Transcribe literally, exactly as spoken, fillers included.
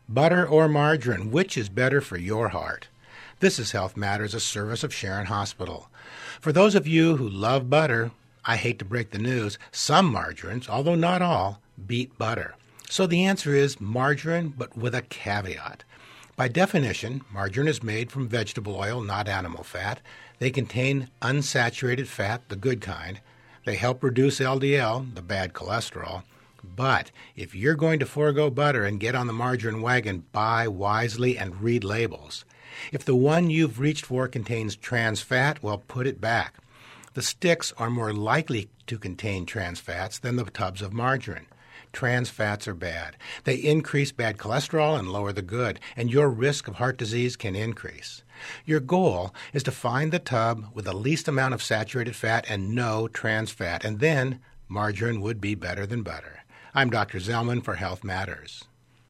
Butter or margarine, which is better for your heart? This is Health Matters, a service of Sharon Hospital. For those of you who love butter, I hate to break the news, some margarines, although not all, beat butter. So the answer is margarine, but with a caveat. By definition, margarine is made from vegetable oil, not animal fat. They contain unsaturated fat, the good kind. They help reduce L D L, the bad cholesterol. But if you're going to forego butter and get on the margarine wagon, buy wisely and read labels. If the one you've reached for contains trans fat, well, put it back. The sticks are more likely to contain trans fats than the tubs of margarine. Trans fats are bad. They increase bad cholesterol and lower the good, and your risk of heart disease can increase. Your goal is to find the tub with the least amount of saturated fat and no trans fat, and then margarine would be better than butter. I'm Doctor Zellman for Health Matters.